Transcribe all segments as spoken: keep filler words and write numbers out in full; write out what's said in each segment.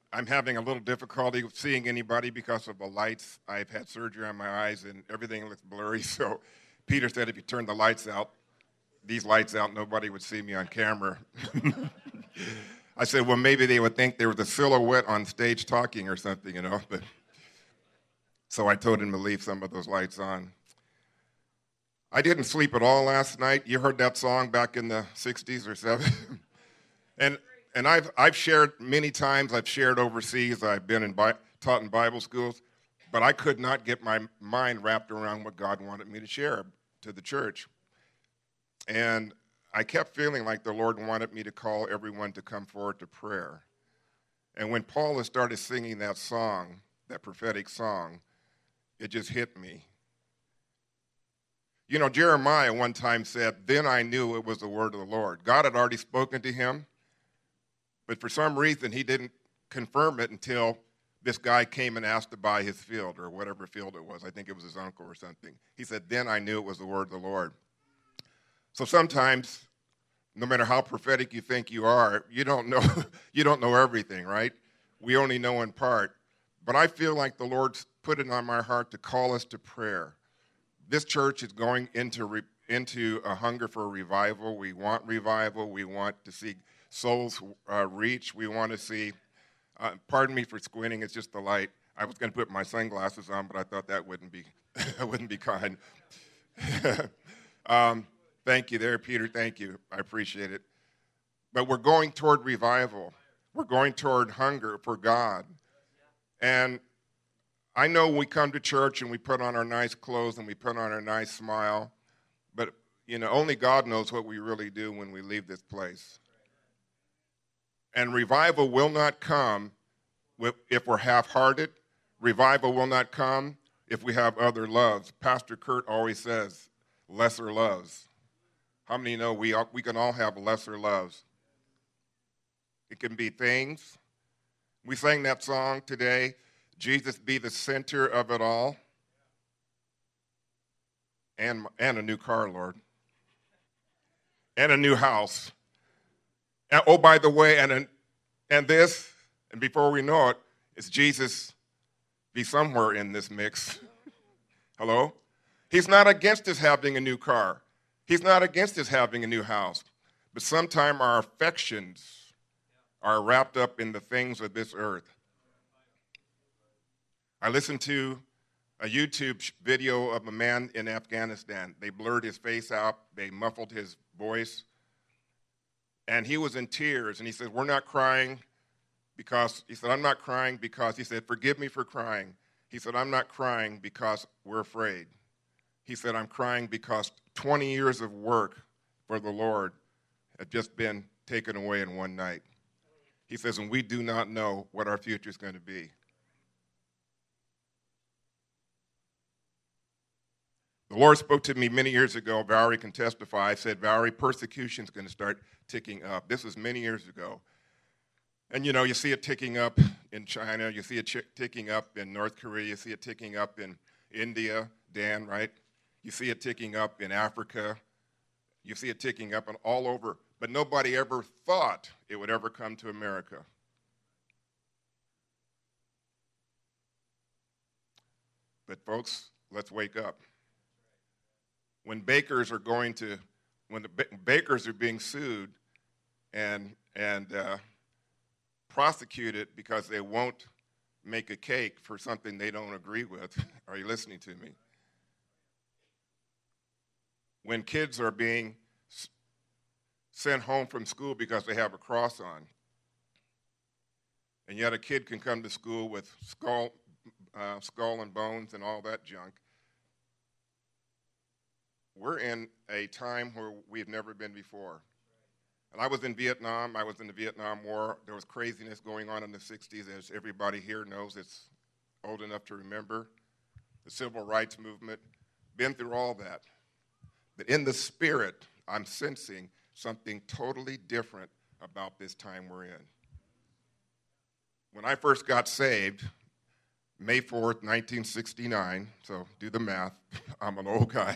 I'm having a little difficulty with seeing anybody because of the lights. I've had surgery on my eyes and everything looks blurry. So Peter said if you turn the lights out, these lights out, nobody would see me on camera. I said, well, maybe they would think there was a silhouette on stage talking or something, you know. But so I told him to leave some of those lights on. I didn't sleep at all last night. You heard that song back in the sixties or seventies? and and I've I've shared many times. I've shared overseas. I've been in Bi- taught in Bible schools, but I could not get my mind wrapped around what God wanted me to share to the church. And I kept feeling like the Lord wanted me to call everyone to come forward to prayer. And when Paula started singing that song, that prophetic song, it just hit me. You know, Jeremiah one time said, then I knew it was the word of the Lord. God had already spoken to him, but for some reason he didn't confirm it until this guy came and asked to buy his field or whatever field it was. I think it was his uncle or something. He said, then I knew it was the word of the Lord. So sometimes, no matter how prophetic you think you are, you don't know you don't know everything, right? We only know in part. But I feel like the Lord's put it on my heart to call us to prayer. This church is going into re, into a hunger for revival. We want revival. We want to see souls uh, reach. We want to see, uh, pardon me for squinting, it's just the light. I was going to put my sunglasses on, but I thought that wouldn't be, wouldn't be kind. um, thank you there, Peter. Thank you. I appreciate it. But we're going toward revival. We're going toward hunger for God. And I know we come to church and we put on our nice clothes and we put on our nice smile, but, you know, only God knows what we really do when we leave this place. And revival will not come if we're half-hearted. Revival will not come if we have other loves. Pastor Kurt always says, lesser loves. How many know we, all, we can all have lesser loves? It can be things. We sang that song today, Jesus be the center of it all. And, and a new car, Lord. And a new house. And, oh, by the way, and, and this, and before we know it, it's Jesus be somewhere in this mix. Hello? He's not against us having a new car. He's not against us having a new house. But sometimes our affections are wrapped up in the things of this earth. I listened to a YouTube video of a man in Afghanistan. They blurred his face out. They muffled his voice. And he was in tears. And he said, we're not crying because, he said, I'm not crying because, he said, forgive me for crying. He said, I'm not crying because we're afraid. He said, I'm crying because twenty years of work for the Lord have just been taken away in one night. He says, and we do not know what our future is going to be. The Lord spoke to me many years ago. Valerie can testify. I said, Valerie, persecution is going to start ticking up. This was many years ago. And, you know, you see it ticking up in China. You see it ch- ticking up in North Korea. You see it ticking up in India, Dan, right? You see it ticking up in Africa. You see it ticking up and all over. But nobody ever thought it would ever come to America. But, folks, let's wake up. When bakers are going to, when the ba- bakers are being sued and and uh, prosecuted because they won't make a cake for something they don't agree with, are you listening to me? When kids are being s- sent home from school because they have a cross on, and yet a kid can come to school with skull, uh, skull and bones and all that junk. We're in a time where we've never been before. And I was in Vietnam. I was in the Vietnam War. There was craziness going on in the sixties, as everybody here knows. It's old enough to remember. The civil rights movement. Been through all that. But in the spirit, I'm sensing something totally different about this time we're in. When I first got saved, May fourth, nineteen sixty-nine, so do the math. I'm an old guy.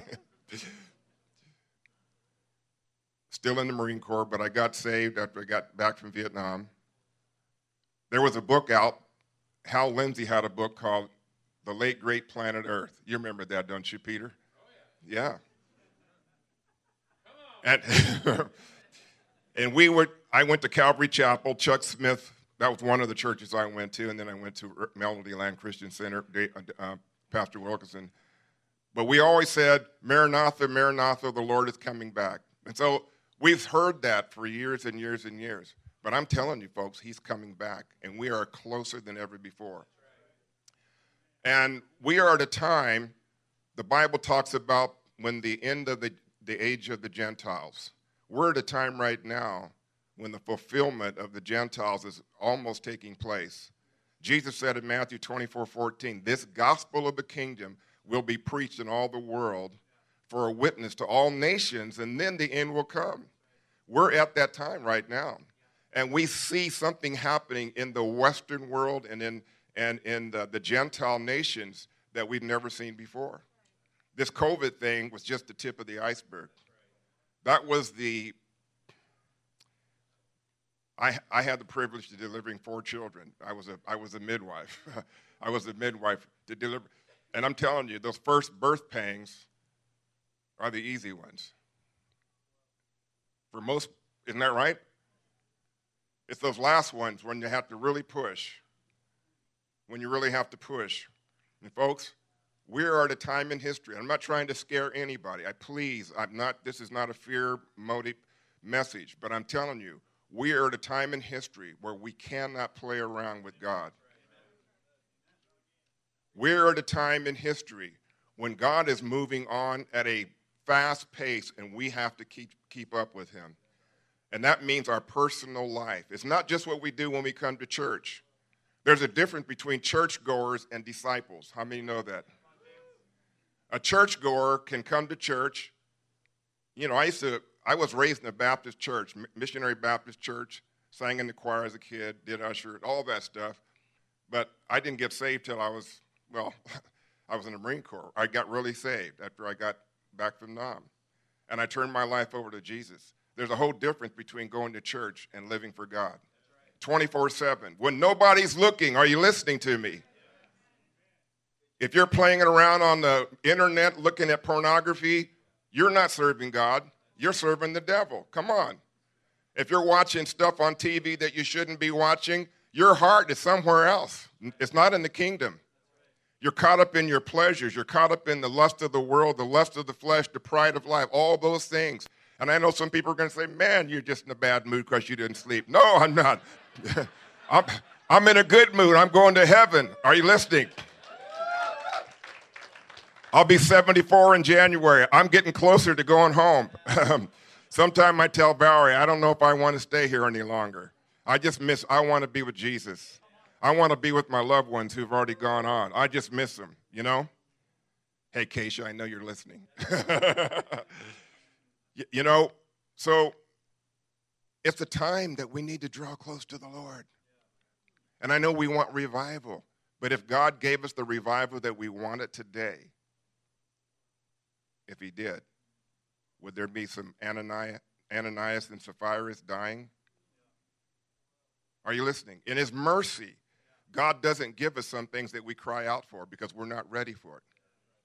Still in the Marine Corps, but I got saved after I got back from Vietnam. there was a book out. Hal Lindsey had a book called The Late Great Planet Earth. You remember that, don't you, Peter? Oh, yeah. Yeah. And, and we were, I went to Calvary Chapel. Chuck Smith, that was one of the churches I went to, and then I went to Melody Land Christian Center, uh, Pastor Wilkerson. But we always said, Maranatha, Maranatha, the Lord is coming back. And so we've heard that for years and years and years. But I'm telling you, folks, he's coming back, and we are closer than ever before. And we are at a time, the Bible talks about when the end of the, the age of the Gentiles. We're at a time right now when the fulfillment of the Gentiles is almost taking place. Jesus said in Matthew twenty-four fourteen, this gospel of the kingdom will be preached in all the world for a witness to all nations, and then the end will come. We're at that time right now. And we see something happening in the Western world and in, and in the, the Gentile nations that we've never seen before. This COVID thing was just the tip of the iceberg. That was the, I, I had the privilege of delivering four children. I was a, I was a midwife. I was a midwife to deliver. And I'm telling you, those first birth pangs are the easy ones. For most, isn't that right? It's those last ones when you have to really push, when you really have to push. And folks, we are at a time in history. I'm not trying to scare anybody. I please, I'm not, this is not a fear motive message, but I'm telling you, we are at a time in history where we cannot play around with God. We're at a time in history when God is moving on at a fast pace, and we have to keep, keep up with him. And that means our personal life. It's not just what we do when we come to church. There's a difference between churchgoers and disciples. How many know that? A churchgoer can come to church. You know, I used to, I was raised in a Baptist church, missionary Baptist church, sang in the choir as a kid, did usher, all that stuff. But I didn't get saved till I was, well, I was in the Marine Corps. I got really saved after I got back from Nam. And I turned my life over to Jesus. There's a whole difference between going to church and living for God. twenty-four seven. When nobody's looking, are you listening to me? If you're playing it around on the internet looking at pornography, you're not serving God. You're serving the devil. Come on. If you're watching stuff on T V that you shouldn't be watching, your heart is somewhere else. It's not in the kingdom. You're caught up in your pleasures. You're caught up in the lust of the world, the lust of the flesh, the pride of life, all those things. And I know some people are going to say, man, you're just in a bad mood because you didn't sleep. No, I'm not. I'm, I'm in a good mood. I'm going to heaven. Are you listening? I'll be seventy-four in January. I'm getting closer to going home. Sometime I tell Valerie, I don't know if I want to stay here any longer. I just miss, I want to be with Jesus. I want to be with my loved ones who've already gone on. I just miss them, you know? Hey, Keisha, I know you're listening. You know, so it's a time that we need to draw close to the Lord. And I know we want revival, but if God gave us the revival that we wanted today, if he did, would there be some Ananias, Ananias and Sapphira dying? Are you listening? In his mercy, God doesn't give us some things that we cry out for because we're not ready for it.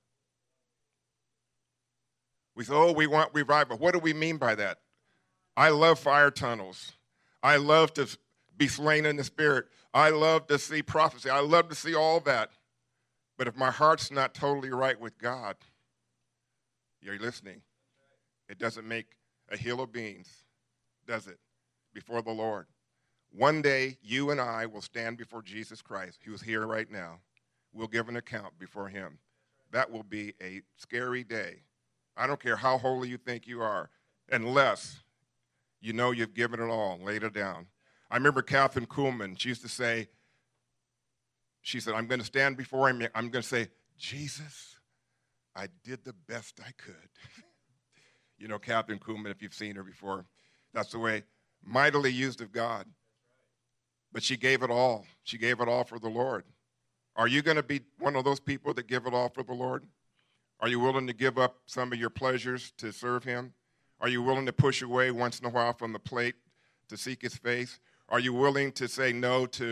We say, oh, we want revival. What do we mean by that? I love fire tunnels. I love to be slain in the spirit. I love to see prophecy. I love to see all that. But if my heart's not totally right with God, you're listening, it doesn't make a hill of beans, does it, before the Lord? One day, you and I will stand before Jesus Christ, who is here right now. We'll give an account before him. That will be a scary day. I don't care how holy you think you are, unless you know you've given it all and laid it down. I remember Catherine Kuhlman. She used to say, she said, I'm going to stand before him. I'm going to say, Jesus, I did the best I could. You know Catherine Kuhlman, if you've seen her before. That's the way, mightily used of God. But she gave it all. She gave it all for the Lord. Are you going to be one of those people that give it all for the Lord? Are you willing to give up some of your pleasures to serve him? Are you willing to push away once in a while from the plate to seek his face? Are you willing to say no to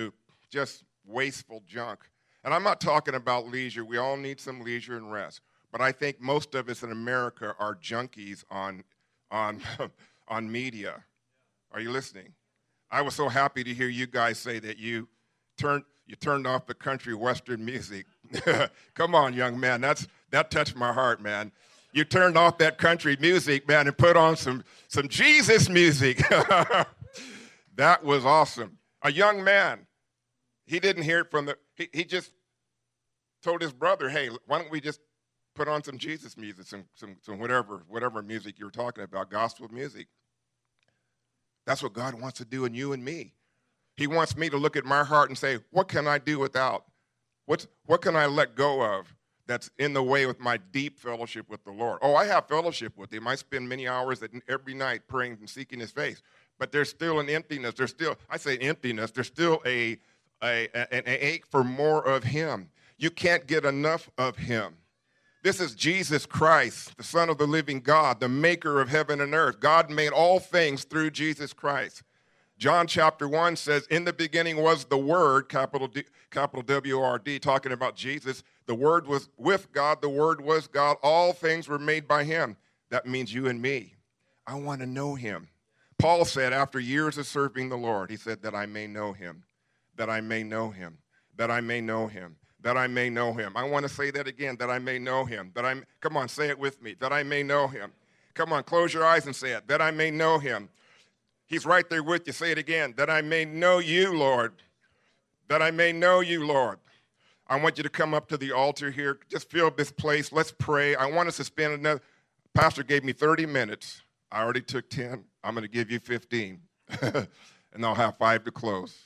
just wasteful junk. And I'm not talking about leisure. We all need some leisure and rest. But I think most of us in America are junkies on, on, on media. Are you listening? I was so happy to hear you guys say that you turned, you turned off the country western music. Come on, young man. That's, that touched my heart, man. You turned off that country music, man, and put on some, some Jesus music. That was awesome. A young man, he didn't hear it from the, he, he just told his brother, hey, why don't we just put on some Jesus music, some, some, some whatever, whatever music you're talking about, gospel music. That's what God wants to do in you and me. He wants me to look at my heart and say, what can I do without? What's, what can I let go of that's in the way with my deep fellowship with the Lord? Oh, I have fellowship with him. I spend many hours every night praying and seeking his face. But there's still an emptiness. There's still, I say emptiness, there's still a, a, a an ache for more of him. You can't get enough of him. This is Jesus Christ, the Son of the living God, the maker of heaven and earth. God made all things through Jesus Christ. John chapter one says, in the beginning was the Word, capital D, capital W O R D, talking about Jesus. The Word was with God. The Word was God. All things were made by him. That means you and me. I want to know him. Paul said after years of serving the Lord, he said that I may know him, that I may know him, that I may know him, that I may know him. I want to say that again, that I may know him. That I, come on, say it with me, that I may know him. Come on, close your eyes and say it, that I may know him. He's right there with you. Say it again, that I may know you, Lord, that I may know you, Lord. I want you to come up to the altar here. Just fill this place. Let's pray. I want us to spend another, Pastor gave me thirty minutes. I already took ten. I'm going to give you fifteen, and I'll have five to close.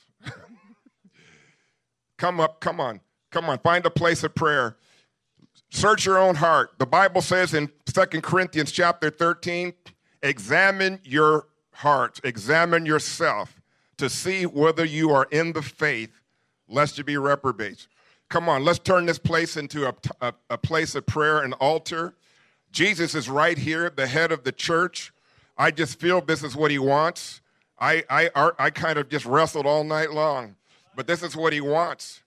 Come up, come on, come on. Find a place of prayer. Search your own heart. The Bible says in Second Corinthians chapter thirteen, examine your heart, examine yourself to see whether you are in the faith, lest you be reprobates. Come on, let's turn this place into a, a, a place of prayer, an altar. Jesus is right here, the head of the church. I just feel this is what he wants. I, I, I kind of just wrestled all night long, but this is what he wants.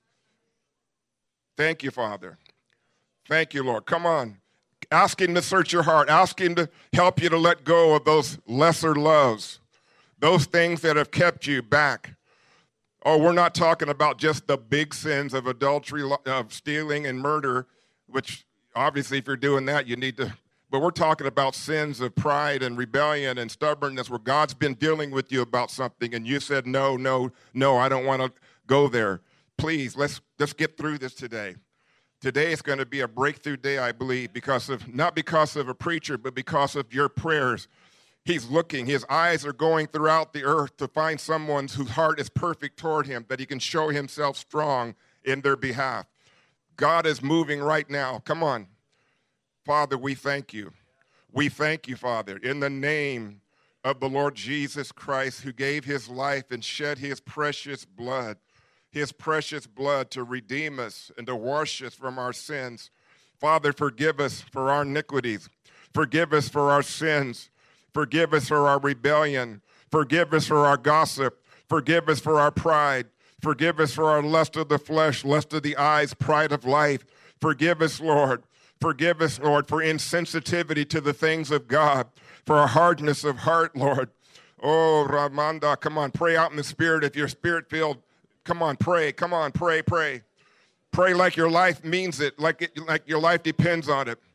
Thank you, Father. Thank you, Lord. Come on. Ask him to search your heart. Ask him to help you to let go of those lesser loves, those things that have kept you back. Oh, we're not talking about just the big sins of adultery, of stealing and murder, which obviously if you're doing that, you need to. But we're talking about sins of pride and rebellion and stubbornness where God's been dealing with you about something and you said, no, no, no, I don't want to go there. Please, let's, let's get through this today. Today is going to be a breakthrough day, I believe, because of not because of a preacher, but because of your prayers. He's looking. His eyes are going throughout the earth to find someone whose heart is perfect toward him, that he can show himself strong in their behalf. God is moving right now. Come on. Father, we thank you. We thank you, Father, in the name of the Lord Jesus Christ, who gave his life and shed his precious blood, his precious blood to redeem us and to wash us from our sins. Father, forgive us for our iniquities. Forgive us for our sins. Forgive us for our rebellion. Forgive us for our gossip. Forgive us for our pride. Forgive us for our lust of the flesh, lust of the eyes, pride of life. Forgive us, Lord. Forgive us, Lord, for insensitivity to the things of God, for a hardness of heart, Lord. Oh, Ramanda, come on, pray out in the Spirit. If you're Spirit-filled, come on, pray. Come on, pray, pray. Pray like your life means it, like it, like your life depends on it.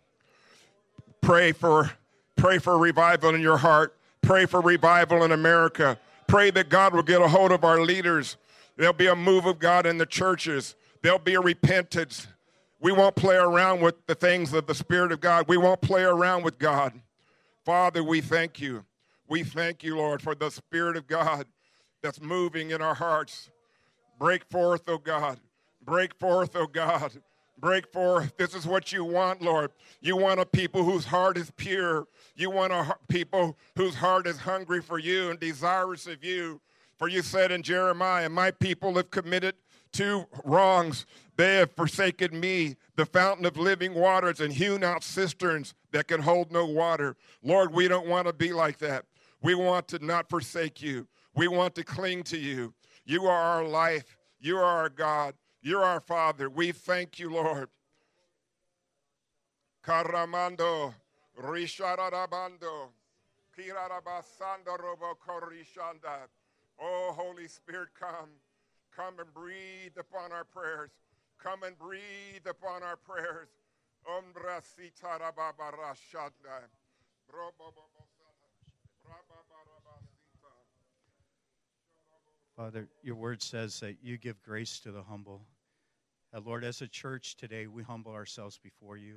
Pray for, pray for revival in your heart. Pray for revival in America. Pray that God will get a hold of our leaders. There'll be a move of God in the churches. There'll be a repentance. We won't play around with the things of the Spirit of God. We won't play around with God. Father, we thank you. We thank you, Lord, for the Spirit of God that's moving in our hearts. Break forth, oh God. Break forth, oh God. Break forth. This is what you want, Lord. You want a people whose heart is pure. You want a people whose heart is hungry for you and desirous of you. For you said in Jeremiah, my people have committed two wrongs. They have forsaken me, the fountain of living waters, and hewn out cisterns that can hold no water. Lord, we don't want to be like that. We want to not forsake you. We want to cling to you. You are our life. You are our God. You're our Father. We thank you, Lord. Karamando, Risharabando, Kirarabasando Robo Korishanda. Oh, Holy Spirit, come. Come and breathe upon our prayers. Come and breathe upon our prayers. Ombra Sitarababa-rashanda. Father, your word says that you give grace to the humble. Uh, Lord, as a church today, we humble ourselves before you.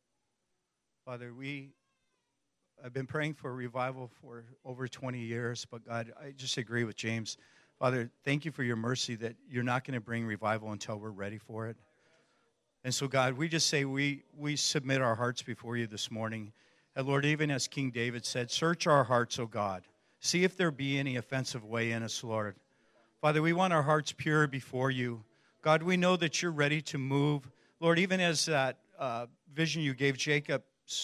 Father, we I've been praying for revival for over twenty years, but God, I just agree with James. Father, thank you for your mercy that you're not going to bring revival until we're ready for it. And so, God, we just say we, we submit our hearts before you this morning. And Lord, even as King David said, search our hearts, O God. See if there be any offensive way in us, Lord. Father, we want our hearts pure before you. God, we know that you're ready to move. Lord, even as that uh, vision you gave Jacob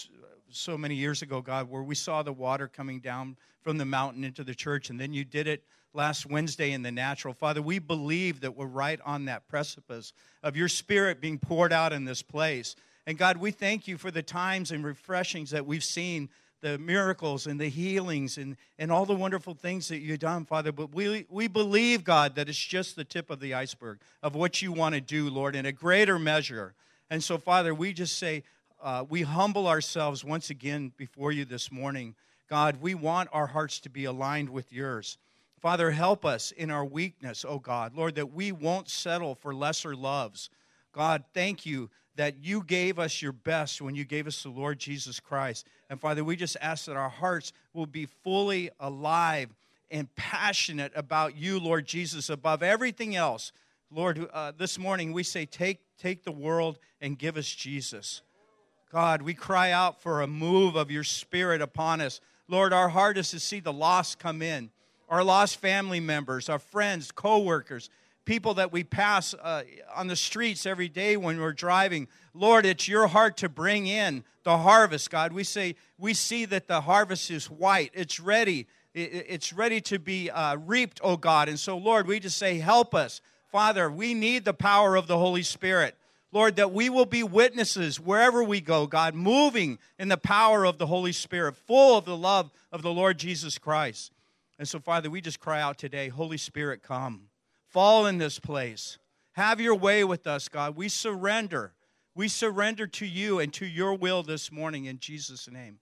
so many years ago, God, where we saw the water coming down from the mountain into the church, and then you did it last Wednesday in the natural. Father, we believe that we're right on that precipice of your Spirit being poured out in this place. And God, we thank you for the times and refreshings that we've seen, the miracles and the healings and, and all the wonderful things that you've done, Father. But we, we believe, God, that it's just the tip of the iceberg of what you want to do, Lord, in a greater measure. And so, Father, we just say, uh, we humble ourselves once again before you this morning. God, we want our hearts to be aligned with yours. Father, help us in our weakness, oh God. Lord, that we won't settle for lesser loves. God, thank you that you gave us your best when you gave us the Lord Jesus Christ. And Father, we just ask that our hearts will be fully alive and passionate about you, Lord Jesus, above everything else. Lord, uh, this morning we say, take, take the world and give us Jesus. God, we cry out for a move of your Spirit upon us. Lord, our heart is to see the lost come in, our lost family members, our friends, co-workers, people that we pass uh, on the streets every day when we're driving. Lord, it's your heart to bring in the harvest, God. We say, we see that the harvest is white. It's ready. It's ready to be uh, reaped, oh God. And so, Lord, we just say, help us. Father, we need the power of the Holy Spirit. Lord, that we will be witnesses wherever we go, God, moving in the power of the Holy Spirit, full of the love of the Lord Jesus Christ. And so, Father, we just cry out today, Holy Spirit, come. Fall in this place. Have your way with us, God. We surrender. We surrender to you and to your will this morning in Jesus' name.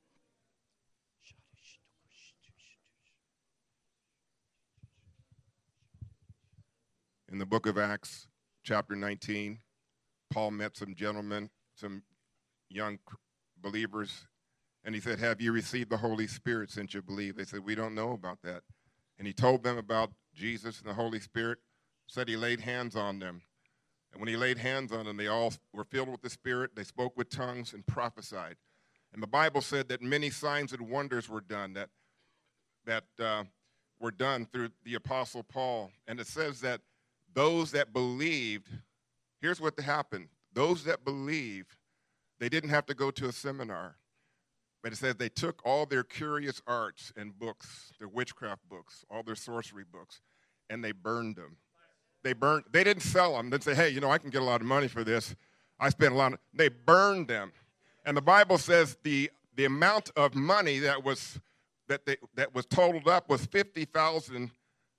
In the book of Acts, chapter nineteen, Paul met some gentlemen, some young believers, and he said, have you received the Holy Spirit since you believe? They said, we don't know about that. And he told them about Jesus and the Holy Spirit, said he laid hands on them. And when he laid hands on them, they all were filled with the Spirit. They spoke with tongues and prophesied. And the Bible said that many signs and wonders were done, that, that uh, were done through the Apostle Paul. And it says that those that believed, here's what happened. Those that believed, they didn't have to go to a seminar. But it says they took all their curious arts and books, their witchcraft books, all their sorcery books, and they burned them. They burned, they didn't sell them. They'd say, hey, you know, I can get a lot of money for this. I spent a lot of, they burned them. And the Bible says the, the amount of money that was, that they, that was totaled up was fifty thousand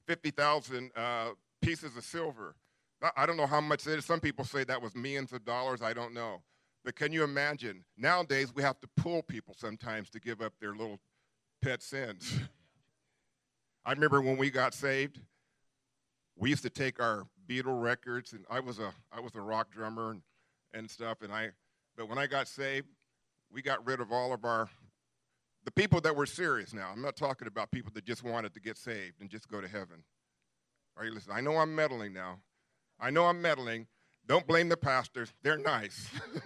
uh, pieces of silver. I don't know how much it is. Some people say that was millions of dollars. I don't know. But can you imagine? Nowadays, we have to pull people sometimes to give up their little pet sins. I remember when we got saved, we used to take our Beatle records, and I was a I was a rock drummer and, and stuff. And I, but when I got saved, we got rid of all of our the people that were serious. Now, I'm not talking about people that just wanted to get saved and just go to heaven. Are you listening? I know I'm meddling now. I know I'm meddling. Don't blame the pastors. They're nice.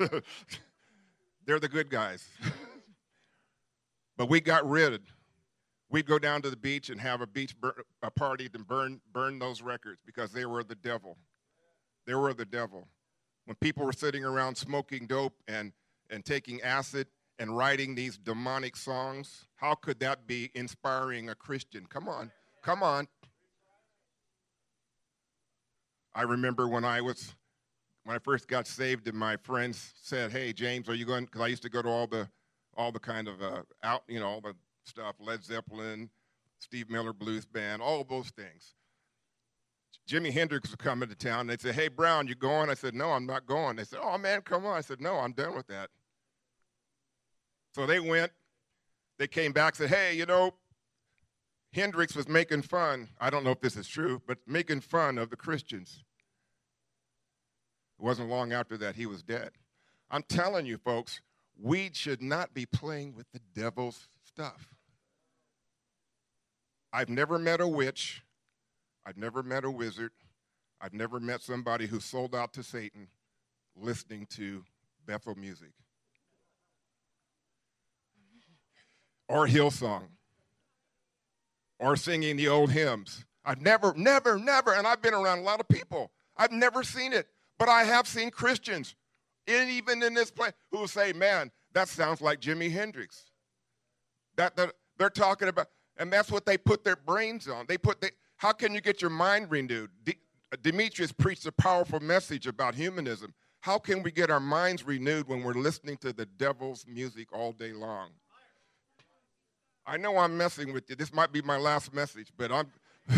They're the good guys. But we got rid. We'd go down to the beach and have a beach bur- a party and burn burn those records because they were the devil. They were the devil. When people were sitting around smoking dope and, and taking acid and writing these demonic songs, how could that be inspiring a Christian? Come on. Come on. I remember when I was, when I first got saved and my friends said, hey, James, are you going, because I used to go to all the, all the kind of uh, out, you know, all the stuff, Led Zeppelin, Steve Miller Blues Band, all those things. Jimi Hendrix was coming to town. They said, hey, Brown, you going? I said, no, I'm not going. They said, oh, man, come on. I said, no, I'm done with that. So they went. They came back, said, hey, you know, Hendrix was making fun. I don't know if this is true, but making fun of the Christians. It wasn't long after that he was dead. I'm telling you, folks, we should not be playing with the devil's stuff. I've never met a witch. I've never met a wizard. I've never met somebody who sold out to Satan listening to Bethel music or Hillsong or singing the old hymns. I've never, never, never, and I've been around a lot of people. I've never seen it, but I have seen Christians, and even in this place, who will say, man, that sounds like Jimi Hendrix. That, that they're talking about, and that's what they put their brains on. They put the, how can you get your mind renewed? De- Demetrius preached a powerful message about humanism. How can we get our minds renewed when we're listening to the devil's music all day long? I know I'm messing with you. This might be my last message, but I'm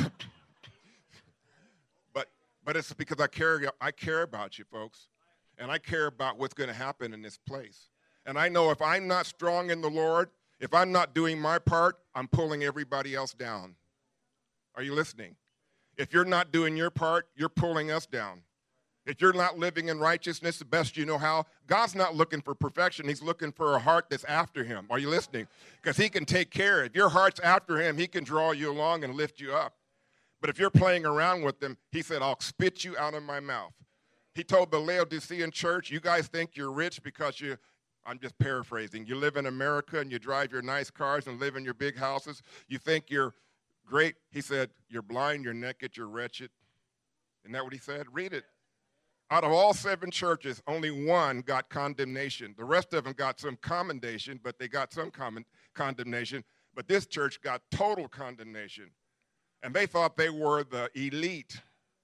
but but it's because I care I care about you folks. And I care about what's going to happen in this place. And I know if I'm not strong in the Lord, if I'm not doing my part, I'm pulling everybody else down. Are you listening? If you're not doing your part, you're pulling us down. If you're not living in righteousness the best you know how, God's not looking for perfection. He's looking for a heart that's after him. Are you listening? Because he can take care. If your heart's after him, he can draw you along and lift you up. But if you're playing around with him, he said, I'll spit you out of my mouth. He told the Laodicean church, you guys think you're rich because you, I'm just paraphrasing, you live in America and you drive your nice cars and live in your big houses. You think you're great. He said, you're blind, you're naked, you're wretched. Isn't that what he said? Read it. Out of all seven churches, only one got condemnation. The rest of them got some commendation, but they got some common condemnation. But this church got total condemnation. And they thought they were the elite.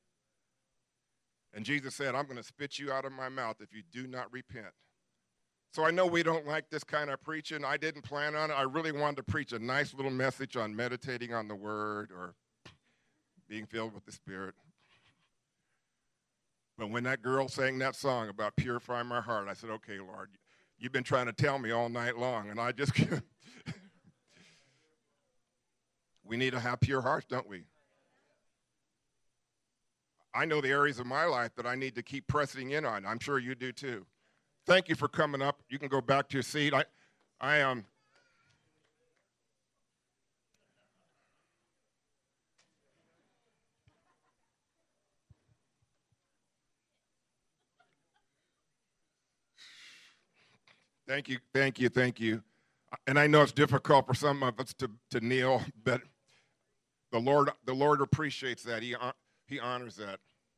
And Jesus said, I'm going to spit you out of my mouth if you do not repent. So I know we don't like this kind of preaching. I didn't plan on it. I really wanted to preach a nice little message on meditating on the Word or being filled with the Spirit. But when that girl sang that song about purifying my heart, I said, okay, Lord, you've been trying to tell me all night long, and I just can't. We need to have pure hearts, don't we? I know the areas of my life that I need to keep pressing in on. I'm sure you do too. Thank you for coming up. You can go back to your seat. I, I am. Um, thank you, thank you, thank you. And I know it's difficult for some of us to, to kneel, but the Lord, the Lord appreciates that. He, he honors that.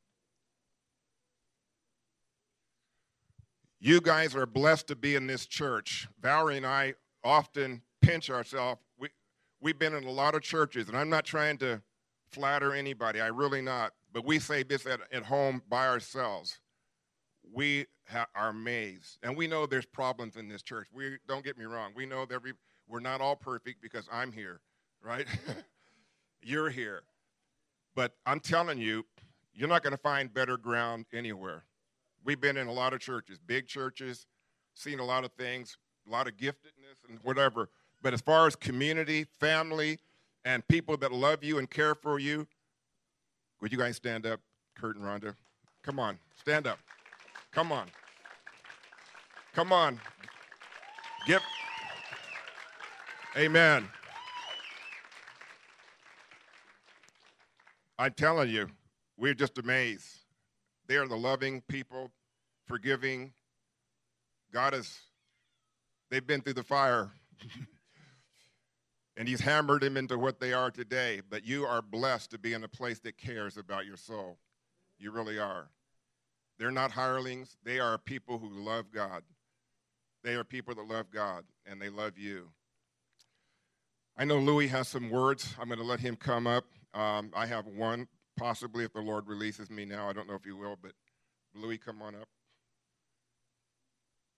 You guys are blessed to be in this church. Valerie and I often pinch ourselves. We, we've been in a lot of churches, and I'm not trying to flatter anybody. I really not. But we say this at, at home by ourselves. We ha- are amazed. And we know there's problems in this church. We don't get me wrong. We know that we, we're not all perfect because I'm here, right? You're here. But I'm telling you, you're not going to find better ground anywhere. We've been in a lot of churches, big churches, seen a lot of things, a lot of giftedness and whatever. But as far as community, family, and people that love you and care for you, would you guys stand up, Kurt and Rhonda? Come on, stand up. Come on. Come on. Give. Amen. I'm telling you, we're just amazed. They are the loving people, forgiving. God is, they've been through the fire. And he's hammered them into what they are today. But you are blessed to be in a place that cares about your soul. You really are. They're not hirelings. They are people who love God. They are people that love God, and they love you. I know Louis has some words. I'm going to let him come up. Um, I have one. possibly if the Lord releases me now. I don't know if He will, but Louis, come on up.